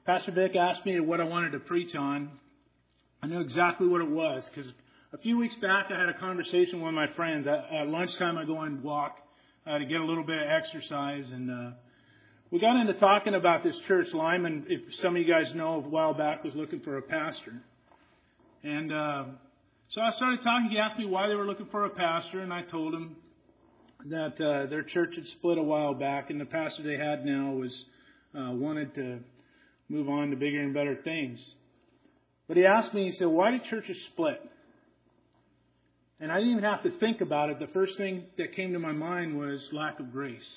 Pastor Vic asked me what I wanted to preach on. I knew exactly what it was because a few weeks back I had a conversation with one of my friends. At lunchtime I go and walk to get a little bit of exercise, and we got into talking about this church. Lyman, if some of you guys know, a while back was looking for a pastor. And so I started talking. He asked me why they were looking for a pastor, and I told him that their church had split a while back, and the pastor they had now was wanted to move on to bigger and better things. But he asked me, he said, why do churches split? And I didn't even have to think about it. The first thing that came to my mind was lack of grace.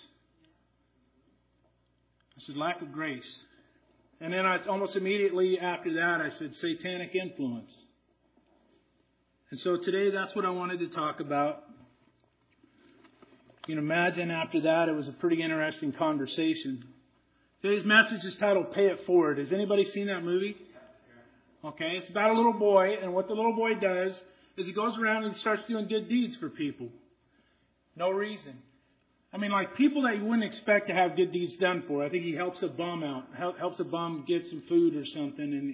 I said, lack of grace. And then almost immediately after that, I said, satanic influence. And so today, that's what I wanted to talk about. You can imagine after that, it was a pretty interesting conversation. Today's message is titled, Pay It Forward. Has anybody seen that movie? Okay, it's about a little boy, and what the little boy does is he goes around and starts doing good deeds for people. No reason. I mean, like people that you wouldn't expect to have good deeds done for. I think he helps a bum out, helps a bum get some food or something, and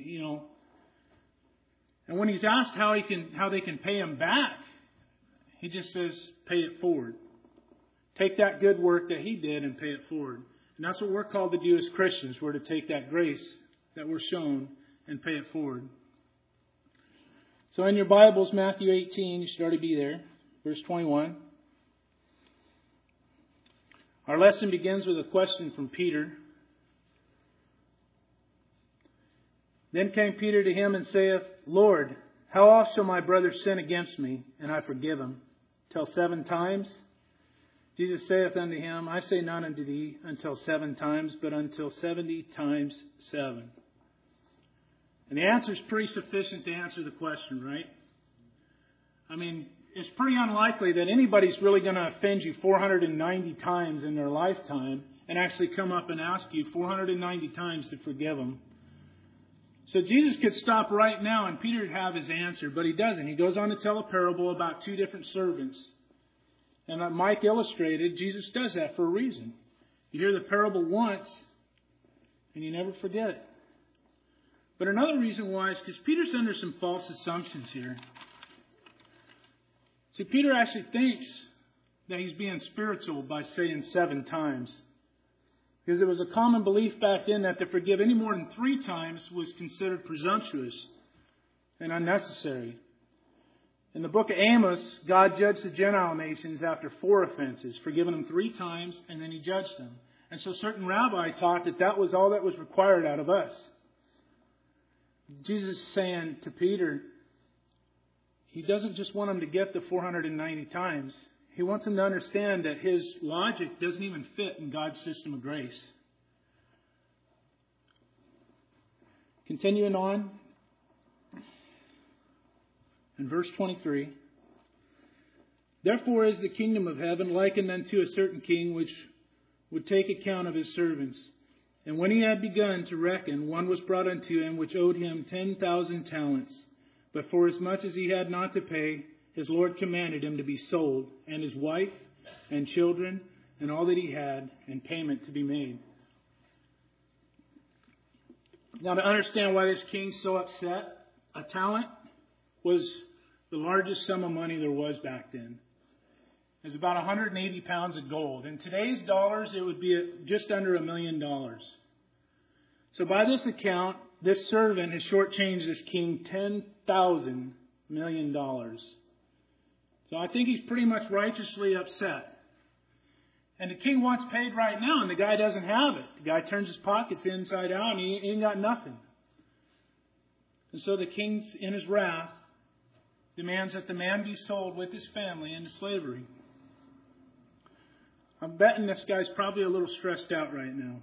And when he's asked how they can pay him back, he just says, pay it forward. Take that good work that he did and pay it forward. And that's what we're called to do as Christians. We're to take that grace that we're shown and pay it forward. So in your Bibles, Matthew 18, you should already be there. Verse 21. Our lesson begins with a question from Peter. Then came Peter to him and saith, Lord, how oft shall my brother sin against me, and I forgive him? Till 7 times? Jesus saith unto him, I say not unto thee until 7 times, but until 70 times 7. And the answer is pretty sufficient to answer the question, right? I mean, it's pretty unlikely that anybody's really going to offend you 490 times in their lifetime and actually come up and ask you 490 times to forgive them. So Jesus could stop right now and Peter would have his answer, but he doesn't. He goes on to tell a parable about 2 different servants. And like Mike illustrated, Jesus does that for a reason. You hear the parable once and you never forget it. But another reason why is because Peter's under some false assumptions here. See, Peter actually thinks that he's being spiritual by saying 7 times. Because it was a common belief back then that to forgive any more than 3 times was considered presumptuous and unnecessary. In the book of Amos, God judged the Gentile nations after 4 offenses, forgiving them 3 times, and then He judged them. And so certain rabbis taught that that was all that was required out of us. Jesus is saying to Peter, He doesn't just want him to get the 490 times. He wants him to understand that his logic doesn't even fit in God's system of grace. Continuing on, in verse 23, Therefore is the kingdom of heaven likened unto a certain king which would take account of his servants. And when he had begun to reckon, one was brought unto him which owed him 10,000 talents. But for as much as he had not to pay, his Lord commanded him to be sold, and his wife and children and all that he had, and payment to be made. Now, to understand why this king's so upset, a talent was the largest sum of money there was back then. It was about 180 pounds of gold. In today's dollars, it would be just under $1 million. So by this account, this servant has shortchanged this king $10,000 million. So I think he's pretty much righteously upset. And the king wants paid right now, and the guy doesn't have it. The guy turns his pockets inside out, and he ain't got nothing. And so the king, in his wrath, demands that the man be sold with his family into slavery. I'm betting this guy's probably a little stressed out right now.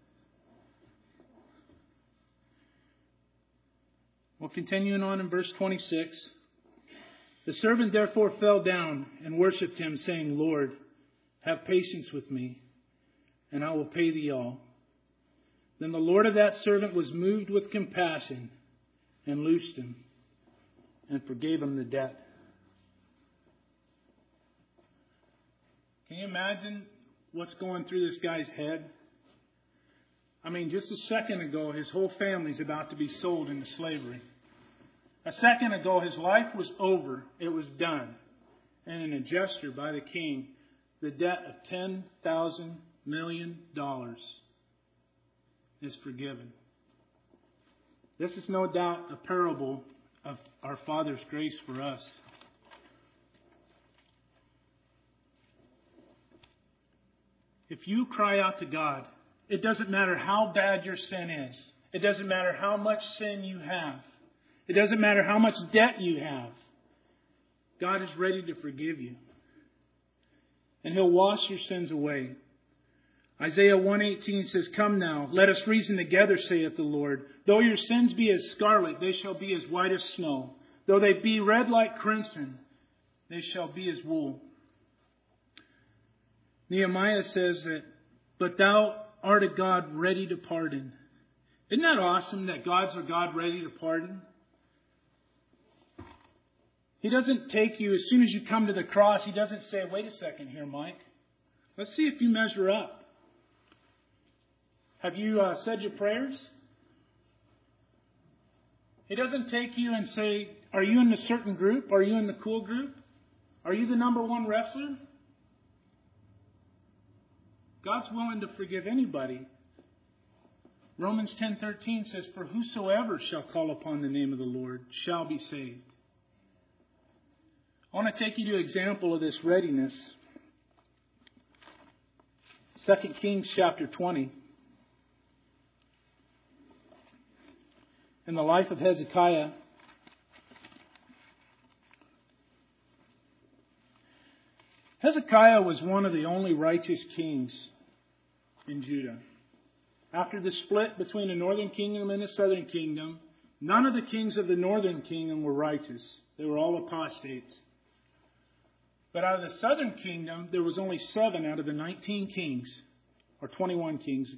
Well, continuing on in verse 26. The servant therefore fell down and worshipped him, saying, Lord, have patience with me, and I will pay thee all. Then the Lord of that servant was moved with compassion and loosed him and forgave him the debt. Can you imagine what's going through this guy's head? I mean, just a second ago, his whole family's about to be sold into slavery. A second ago, his life was over. It was done. And in a gesture by the king, the debt of $10,000 million is forgiven. This is no doubt a parable of our Father's grace for us. If you cry out to God, it doesn't matter how bad your sin is. It doesn't matter how much sin you have. It doesn't matter how much debt you have. God is ready to forgive you. And He'll wash your sins away. Isaiah 1:18 says, "Come now, let us reason together, saith the Lord. Though your sins be as scarlet, they shall be as white as snow. Though they be red like crimson, they shall be as wool." Nehemiah says that, "But thou art a God ready to pardon." Isn't that awesome that God's a God ready to pardon? He doesn't take you, as soon as you come to the cross, He doesn't say, "Wait a second here, Mike. Let's see if you measure up. Have you said your prayers?" He doesn't take you and say, "Are you in the certain group? Are you in the cool group? Are you the number one wrestler?" God's willing to forgive anybody. Romans 10:13 says, "For whosoever shall call upon the name of the Lord shall be saved." I want to take you to an example of this readiness. 2 Kings chapter 20. In the life of Hezekiah, Hezekiah was one of the only righteous kings in Judah. After the split between the northern kingdom and the southern kingdom, none of the kings of the northern kingdom were righteous. They were all apostates. But out of the southern kingdom, there was only 7 out of the 19 kings, or 21 kings,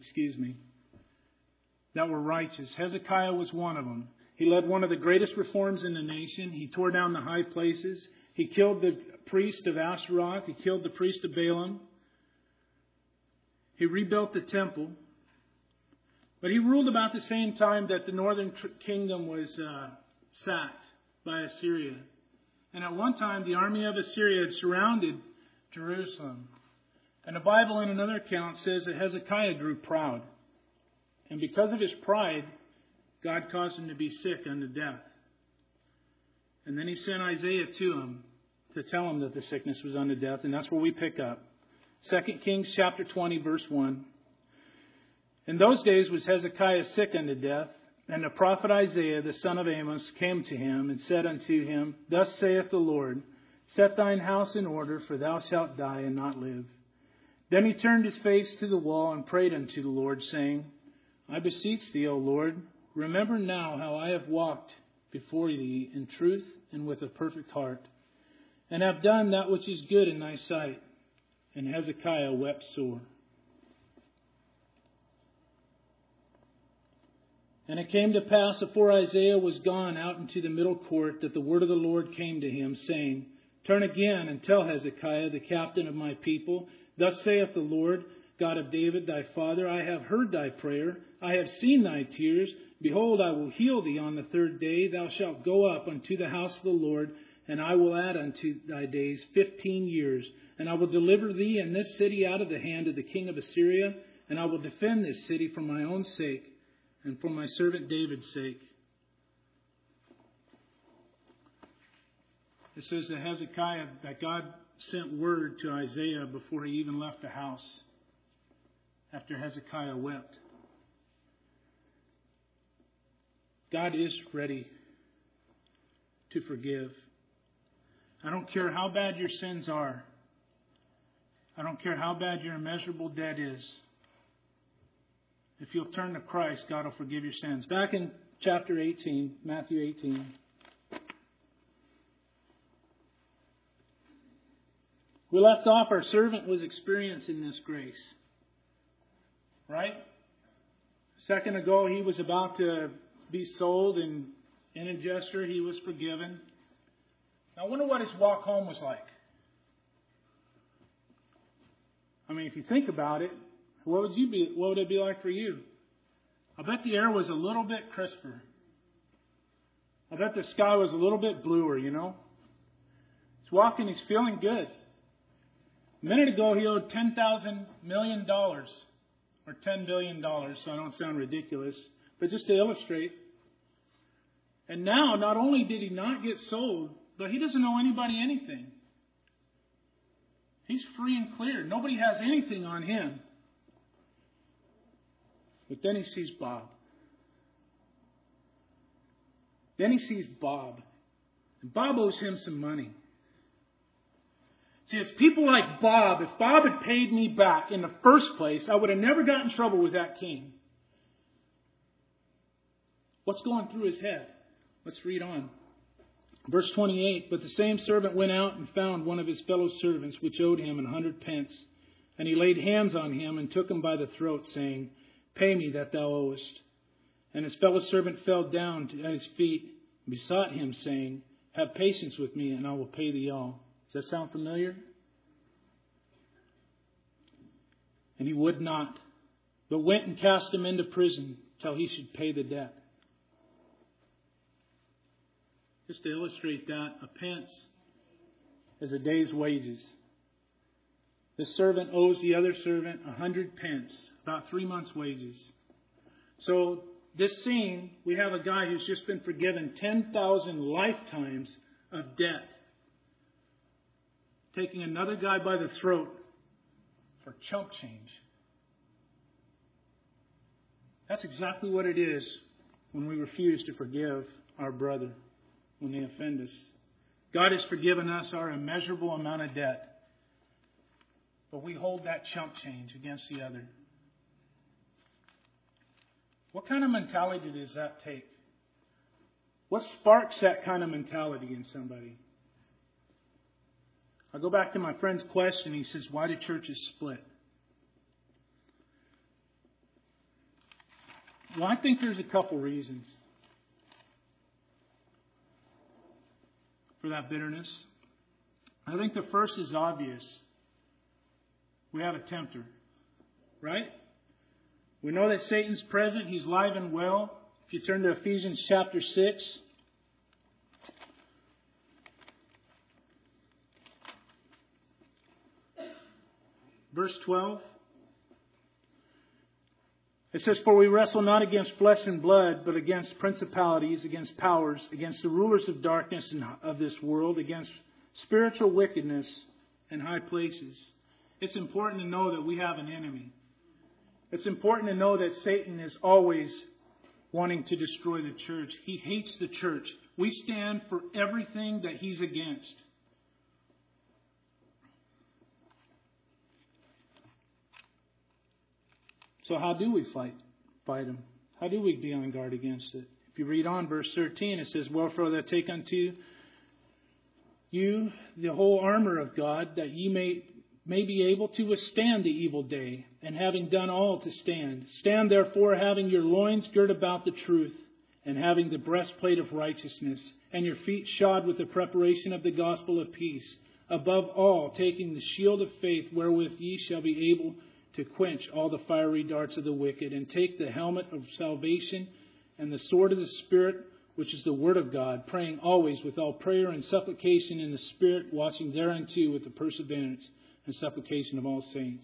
that were righteous. Hezekiah was one of them. He led one of the greatest reforms in the nation. He tore down the high places. He killed the priest of Asheroth. He killed the priest of Balaam. He rebuilt the temple. But he ruled about the same time that the northern kingdom was sacked by Assyria. And at one time, the army of Assyria had surrounded Jerusalem. And the Bible, in another account, says that Hezekiah grew proud. And because of his pride, God caused him to be sick unto death. And then He sent Isaiah to him to tell him that the sickness was unto death. And that's where we pick up. 2 Kings chapter 20, verse 1. "In those days was Hezekiah sick unto death, and the prophet Isaiah, the son of Amos, came to him and said unto him, Thus saith the Lord, Set thine house in order, for thou shalt die and not live. Then he turned his face to the wall and prayed unto the Lord, saying, I beseech thee, O Lord, remember now how I have walked before thee in truth and with a perfect heart, and have done that which is good in thy sight. And Hezekiah wept sore. And it came to pass, afore Isaiah was gone out into the middle court, that the word of the Lord came to him, saying, Turn again and tell Hezekiah, the captain of my people, Thus saith the Lord, God of David thy father, I have heard thy prayer, I have seen thy tears. Behold, I will heal thee on the 3rd day. Thou shalt go up unto the house of the Lord, and I will add unto thy days 15 years. And I will deliver thee and this city out of the hand of the king of Assyria, and I will defend this city for my own sake, and for my servant David's sake. It says that Hezekiah, that God sent word to Isaiah before he even left the house, after Hezekiah wept. God is ready to forgive. I don't care how bad your sins are. I don't care how bad your immeasurable debt is. If you'll turn to Christ, God will forgive your sins. Back in chapter 18, Matthew 18. We left off, our servant was experiencing this grace. Right? A second ago, he was about to be sold, and in a gesture, he was forgiven. Now, I wonder what his walk home was like. I mean, if you think about it, what would it be like for you? I bet the air was a little bit crisper. I bet the sky was a little bit bluer, you know. He's walking, he's feeling good. A minute ago, he owed $10,000 million, or $10 billion, so I don't sound ridiculous, but just to illustrate. And now, not only did he not get sold, but he doesn't owe anybody anything. He's free and clear. Nobody has anything on him. But then he sees Bob. Then he sees Bob. And Bob owes him some money. See, it's people like Bob. If Bob had paid me back in the first place, I would have never gotten in trouble with that king. What's going through his head? Let's read on. Verse 28, but the same servant went out and found one of his fellow servants, which owed him 100 pence. And he laid hands on him and took him by the throat, saying, Pay me that thou owest. And his fellow servant fell down at his feet and besought him, saying, Have patience with me, and I will pay thee all. Does that sound familiar? And he would not, but went and cast him into prison till he should pay the debt. Just to illustrate that, a pence is a day's wages. This servant owes the other servant 100 pence, about 3 months' wages. So this scene, we have a guy who's just been forgiven 10,000 lifetimes of debt, taking another guy by the throat for chump change. That's exactly what it is when we refuse to forgive our brother when they offend us. God has forgiven us our immeasurable amount of debt, but we hold that chump change against the other. What kind of mentality does that take? What sparks that kind of mentality in somebody? I'll go back to my friend's question. He says, why do churches split? Well, I think there's a couple reasons for that bitterness. I think the first is obvious. We have a tempter, right? We know that Satan's present. He's live and well. If you turn to Ephesians chapter 6. Verse 12. It says, For we wrestle not against flesh and blood, but against principalities, against powers, against the rulers of darkness of this world, against spiritual wickedness in high places. It's important to know that we have an enemy. It's important to know that Satan is always wanting to destroy the church. He hates the church. We stand for everything that he's against. So how do we fight him? How do we be on guard against it? If you read on verse 13, it says, Wherefore that take unto you the whole armor of God, that ye may be able to withstand the evil day, and having done all to stand. Stand therefore, having your loins girt about the truth, and having the breastplate of righteousness, and your feet shod with the preparation of the gospel of peace. Above all, taking the shield of faith, wherewith ye shall be able to quench all the fiery darts of the wicked, and take the helmet of salvation and the sword of the Spirit, which is the word of God, praying always with all prayer and supplication in the Spirit, watching thereunto with the perseverance and supplication of all saints.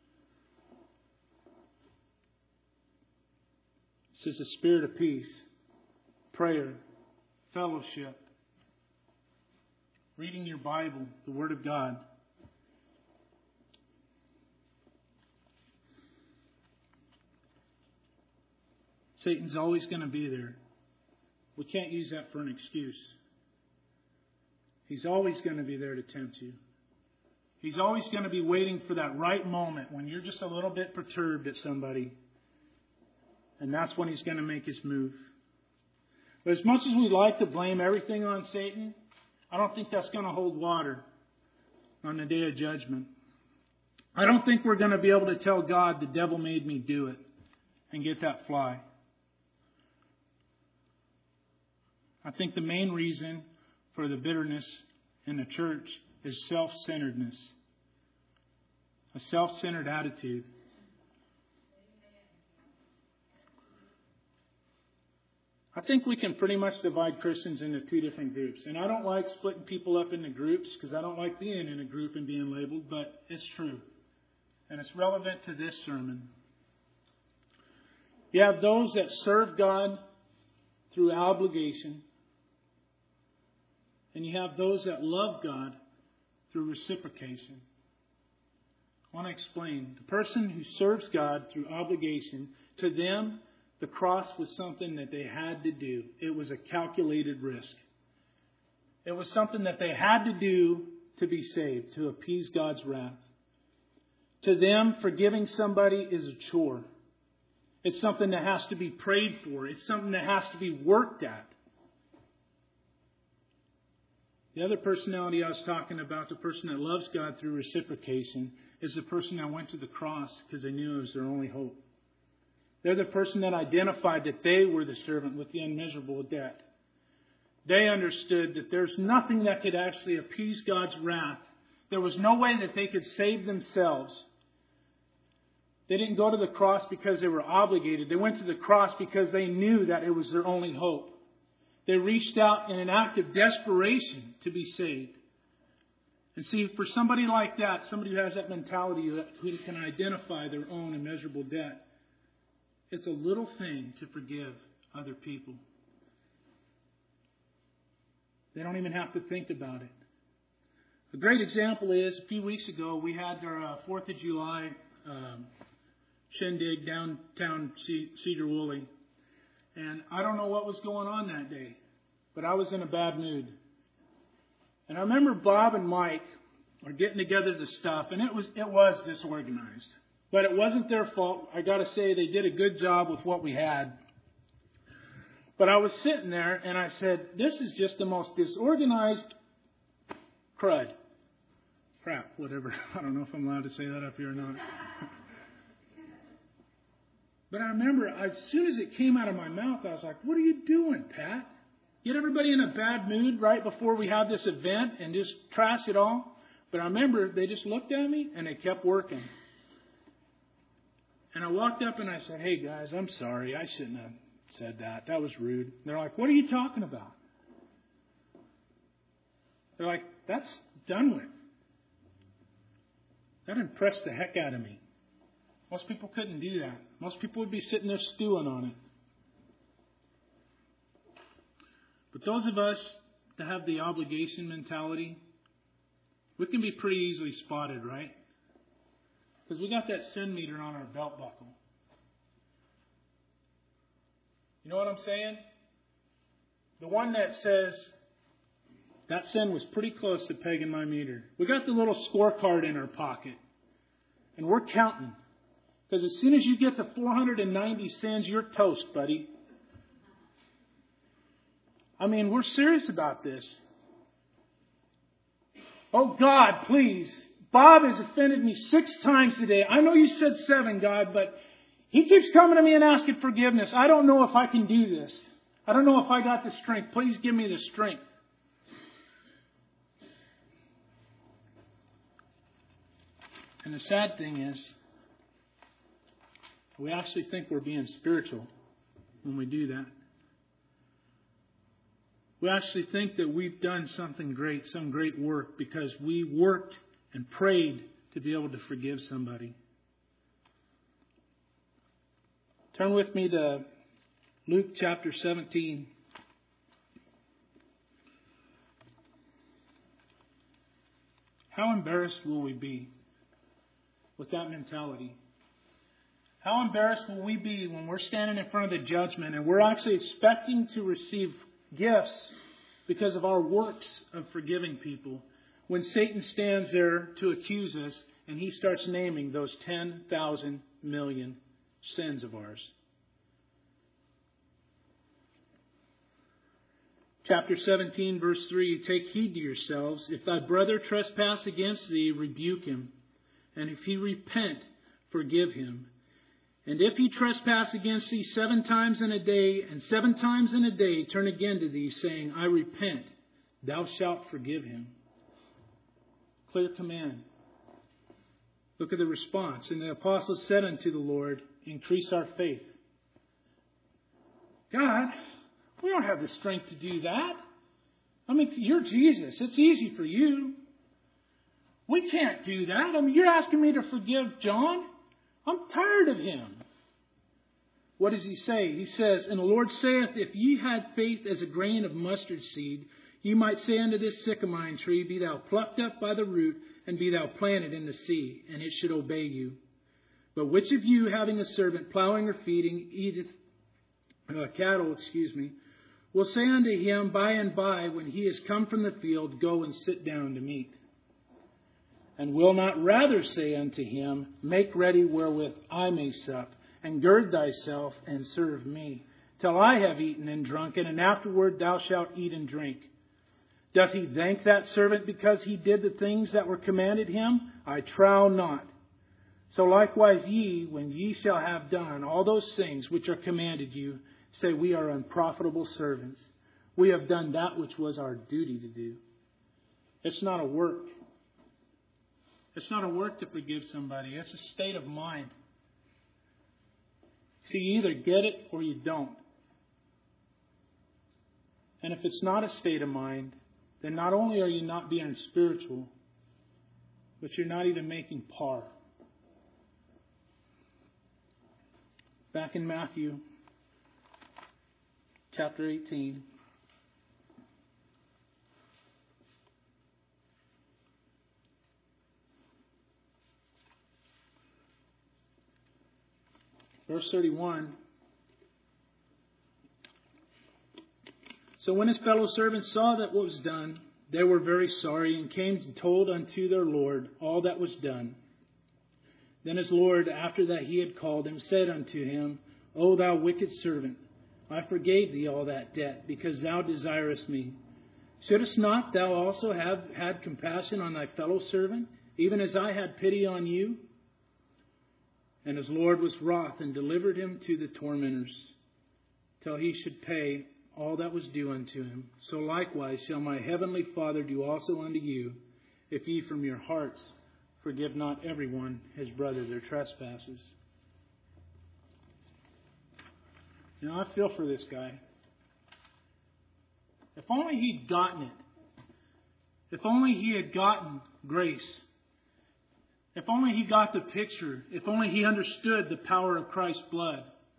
It says the Spirit of peace, prayer, fellowship, reading your Bible, the Word of God. Satan's always going to be there. We can't use that for an excuse. He's always going to be there to tempt you. He's always going to be waiting for that right moment when you're just a little bit perturbed at somebody. And that's when he's going to make his move. But as much as we like to blame everything on Satan, I don't think that's going to hold water on the day of judgment. I don't think we're going to be able to tell God the devil made me do it and get that fly. I think the main reason for the bitterness in the church is self-centeredness. A self-centered attitude. I think we can pretty much divide Christians into two different groups. And I don't like splitting people up into groups because I don't like being in a group and being labeled, but it's true. And it's relevant to this sermon. You have those that serve God through obligation. And you have those that love God through reciprocation. I want to explain. The person who serves God through obligation, to them, the cross was something that they had to do. It was a calculated risk. It was something that they had to do to be saved, to appease God's wrath. To them, forgiving somebody is a chore. It's something that has to be prayed for. It's something that has to be worked at. The other personality I was talking about, the person that loves God through reciprocation, is the person that went to the cross because they knew it was their only hope. They're the person that identified that they were the servant with the unmeasurable debt. They understood that there's nothing that could actually appease God's wrath. There was no way that they could save themselves. They didn't go to the cross because they were obligated. They went to the cross because they knew that it was their only hope. They reached out in an act of desperation to be saved. And see, for somebody like that, somebody who has that mentality who can identify their own immeasurable debt, it's a little thing to forgive other people. They don't even have to think about it. A great example is, a few weeks ago, we had our 4th of July shindig downtown Cedar Woolley. And I don't know what was going on that day, but I was in a bad mood. And I remember Bob and Mike were getting together the stuff, and it was disorganized. But it wasn't their fault. I got to say, they did a good job with what we had. But I was sitting there, and I said, this is just the most disorganized crap, whatever. I don't know if I'm allowed to say that up here or not. But I remember, as soon as it came out of my mouth, I was like, what are you doing, Pat? Get everybody in a bad mood right before we have this event and just trash it all? But I remember they just looked at me, and they kept working. And I walked up and I said, hey guys, I'm sorry. I shouldn't have said that. That was rude. They're like, what are you talking about? They're like, that's done with. That impressed the heck out of me. Most people couldn't do that. Most people would be sitting there stewing on it. But those of us that have the obligation mentality, we can be pretty easily spotted, right? Because we got that sin meter on our belt buckle. You know what I'm saying? The one that says, that sin was pretty close to pegging my meter. We got the little scorecard in our pocket. And we're counting. Because as soon as you get to 490 sins, you're toast, buddy. I mean, we're serious about this. Oh, God, please. Bob has offended me 6 times today. I know you said 7, God, but he keeps coming to me and asking forgiveness. I don't know if I can do this. I don't know if I got the strength. Please give me the strength. And the sad thing is, we actually think we're being spiritual when we do that. We actually think that we've done something great, some great work, because we worked and prayed to be able to forgive somebody. Turn with me to Luke chapter 17. How embarrassed will we be with that mentality? How embarrassed will we be when we're standing in front of the judgment and we're actually expecting to receive gifts because of our works of forgiving people, when Satan stands there to accuse us and he starts naming those 10,000 million sins of ours. Chapter 17, verse 3, take heed to yourselves. If thy brother trespass against thee, rebuke him. And if he repent, forgive him. And if he trespass against thee 7 times in a day, and 7 times in a day turn again to thee, saying, I repent, thou shalt forgive him. Clear command. Look at the response. And the apostles said unto the Lord, increase our faith. God, We don't have the strength to do that. I mean, you're Jesus. It's easy for you. We can't do that. I mean, you're asking me to forgive John? I'm tired of him. What does he say? He says, and the Lord saith, if ye had faith as a grain of mustard seed, ye might say unto this sycamore tree, be thou plucked up by the root, and be thou planted in the sea, and it should obey you. But which of you, having a servant plowing or feeding, cattle, will say unto him by and by, when he is come from the field, go and sit down to meat? And will not rather say unto him, make ready wherewith I may sup, and gird thyself and serve me, till I have eaten and drunken, and afterward thou shalt eat and drink? Doth he thank that servant because he did the things that were commanded him? I trow not. So likewise ye, when ye shall have done all those things which are commanded you, say, we are unprofitable servants. We have done that which was our duty to do. It's not a work. It's not a work to forgive somebody. It's a state of mind. See, you either get it or you don't. And if it's not a state of mind, then not only are you not being spiritual, but you're not even making par. Back in Matthew chapter 18. Verse 31. So when his fellow servants saw that what was done, they were very sorry, and came and told unto their Lord all that was done. Then his Lord, after that he had called him, said unto him, O thou wicked servant, I forgave thee all that debt, because thou desirest me. Shouldest not thou also have had compassion on thy fellow servant, even as I had pity on you? And his Lord was wroth, and delivered him to the tormentors, till he should pay all that was due unto him. So likewise shall my heavenly Father do also unto you, if ye from your hearts forgive not everyone his brother their trespasses. You know, I feel for this guy. If only he'd gotten it. If only he had gotten grace. If only he got the picture. If only he understood the power of Christ's blood.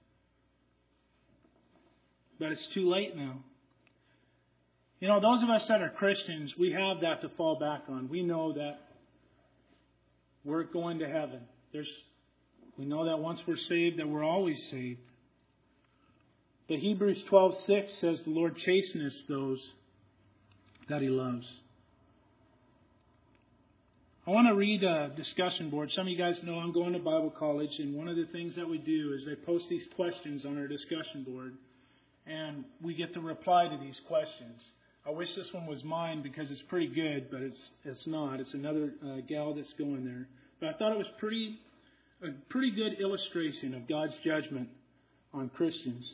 But it's too late now. You know, those of us that are Christians, we have that to fall back on. We know that we're going to heaven. We know that once we're saved, that we're always saved. But Hebrews 12:6 says the Lord chasteneth those that He loves. I want to read a discussion board. Some of you guys know I'm going to Bible college, and one of the things that we do is they post these questions on our discussion board, and we get to reply to these questions. I wish this one was mine because it's pretty good, but it's not. It's another gal that's going there. But I thought it was a pretty good illustration of God's judgment on Christians.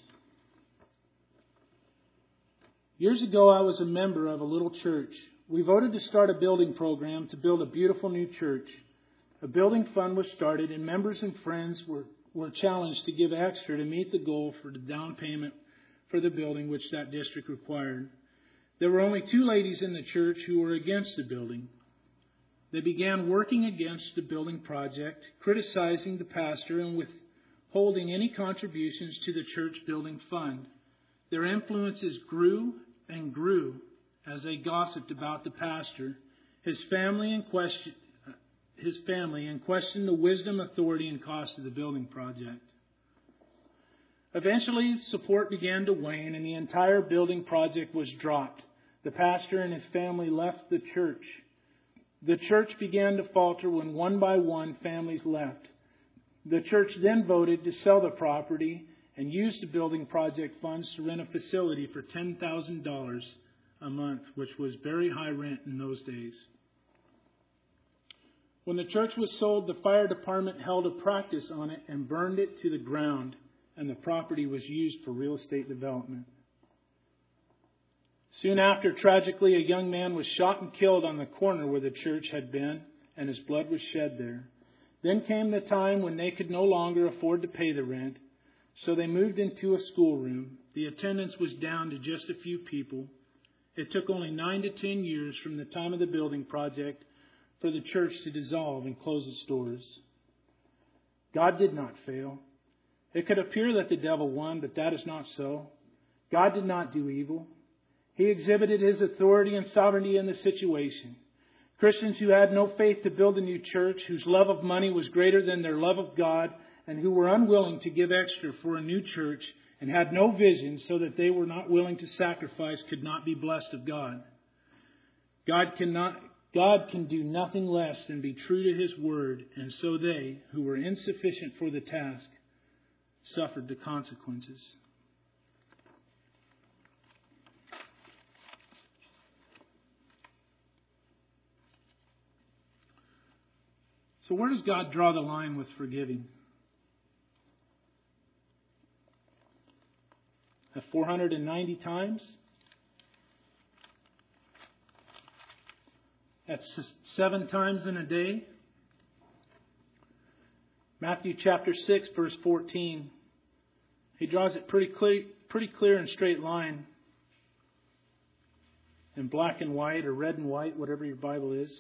Years ago, I was a member of a little church. We voted to start a building program to build a beautiful new church. A building fund was started, and members and friends were challenged to give extra to meet the goal for the down payment for the building which that district required. There were only 2 ladies in the church who were against the building. They began working against the building project, criticizing the pastor and withholding any contributions to the church building fund. Their influences grew and grew as they gossiped about the pastor, his family, and questioned the wisdom, authority, and cost of the building project. Eventually, support began to wane, and the entire building project was dropped. The pastor and his family left the church. The church began to falter when one by one families left. The church then voted to sell the property and use the building project funds to rent a facility for $10,000 a month, which was very high rent in those days. When the church was sold, the fire department held a practice on it and burned it to the ground, and the property was used for real estate development. Soon after, tragically, a young man was shot and killed on the corner where the church had been, and his blood was shed there. Then came the time when they could no longer afford to pay the rent, so they moved into a schoolroom, the attendance was down to just a few people. It took only 9 to 10 years from the time of the building project for the church to dissolve and close its doors. God did not fail. It could appear that the devil won, but that is not so. God did not do evil. He exhibited His authority and sovereignty in the situation. Christians who had no faith to build a new church, whose love of money was greater than their love of God, and who were unwilling to give extra for a new church and had no vision so that they were not willing to sacrifice, could not be blessed of God. God can do nothing less than be true to His word, and so they, who were insufficient for the task, suffered the consequences. So where does God draw the line with forgiving? At 490 times? At 7 times in a day? Matthew chapter 6, verse 14. He draws it pretty clear and straight line. In black and white or red and white, whatever your Bible is.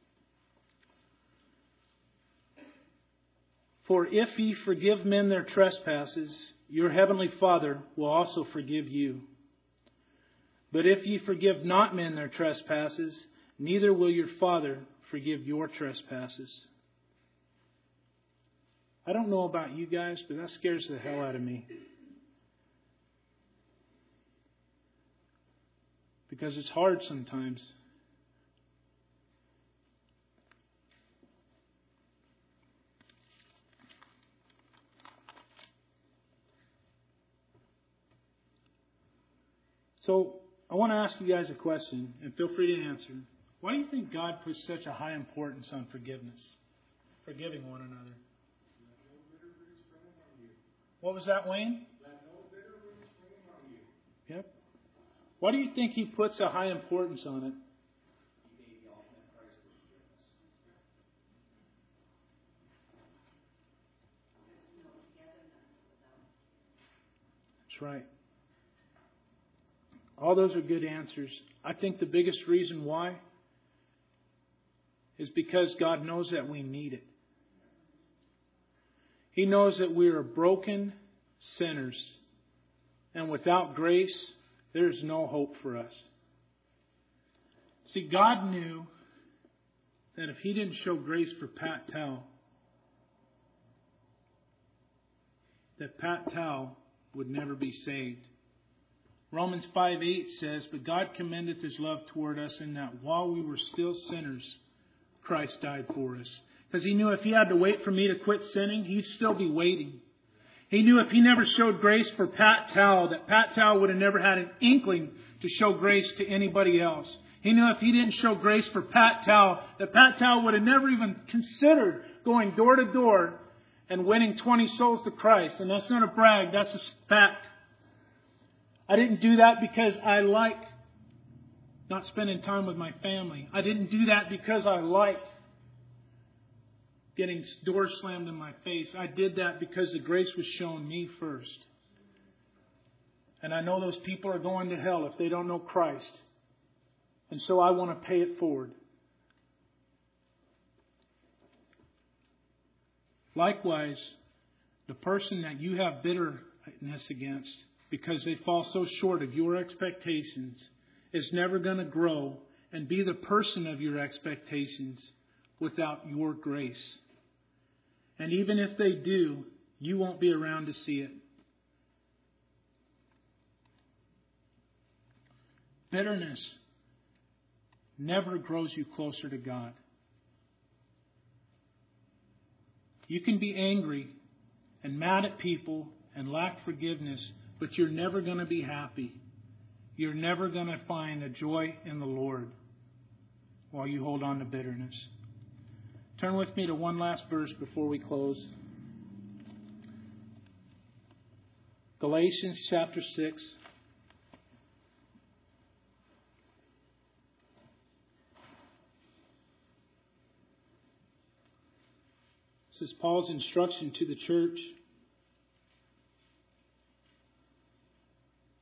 For if ye forgive men their trespasses, your heavenly Father will also forgive you. But if ye forgive not men their trespasses, neither will your Father forgive your trespasses. I don't know about you guys, but that scares the hell out of me. Because it's hard sometimes. So, I want to ask you guys a question, and feel free to answer. Why do you think God puts such a high importance on forgiveness? Forgiving one another. What was that, Wayne? Yep. Why do you think He puts a high importance on it? That's right. All those are good answers. I think the biggest reason why is because God knows that we need it. He knows that we are broken sinners. And without grace, there's no hope for us. See, God knew that if He didn't show grace for Pat Towel, that Pat Towel would never be saved. Romans 5:8 says, But God commendeth His love toward us in that while we were still sinners, Christ died for us. Because He knew if He had to wait for me to quit sinning, He'd still be waiting. He knew if He never showed grace for Pat Towel, that Pat Towel would have never had an inkling to show grace to anybody else. He knew if He didn't show grace for Pat Towel, that Pat Towel would have never even considered going door to door and winning 20 souls to Christ. And that's not a brag, that's a fact. I didn't do that because I like not spending time with my family. I didn't do that because I like getting doors slammed in my face. I did that because the grace was shown me first. And I know those people are going to hell if they don't know Christ. And so I want to pay it forward. Likewise, the person that you have bitterness against, because they fall so short of your expectations, is never going to grow and be the person of your expectations without your grace. And even if they do, you won't be around to see it. Bitterness never grows you closer to God. You can be angry and mad at people and lack forgiveness, but you're never going to be happy. You're never going to find a joy in the Lord while you hold on to bitterness. Turn with me to one last verse before we close. Galatians chapter 6. This is Paul's instruction to the church.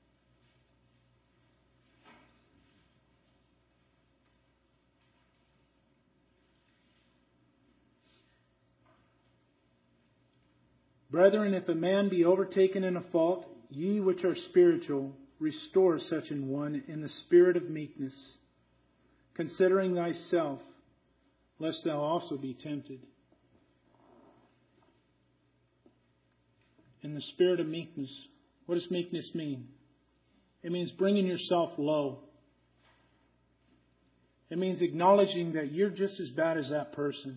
Brethren, if a man be overtaken in a fault, ye which are spiritual, restore such an one in the spirit of meekness, considering thyself, lest thou also be tempted. In the spirit of meekness. What does meekness mean? It means bringing yourself low. It means acknowledging that you're just as bad as that person.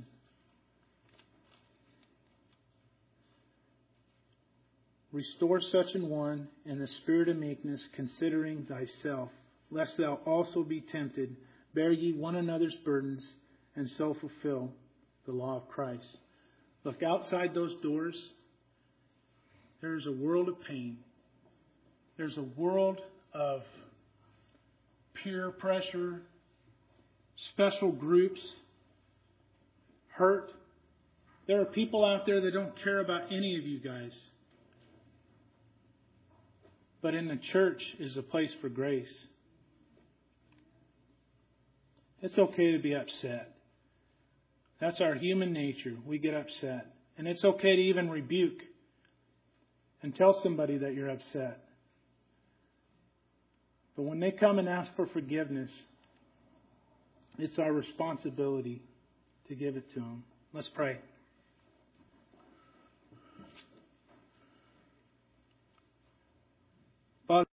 Restore such an one in the spirit of meekness, considering thyself, lest thou also be tempted. Bear ye one another's burdens, and so fulfill the law of Christ. Look outside those doors. There's a world of pain. There's a world of peer pressure, special groups, hurt. There are people out there that don't care about any of you guys. But in the church is a place for grace. It's okay to be upset. That's our human nature. We get upset. And it's okay to even rebuke and tell somebody that you're upset. But when they come and ask for forgiveness, it's our responsibility to give it to them. Let's pray. Father,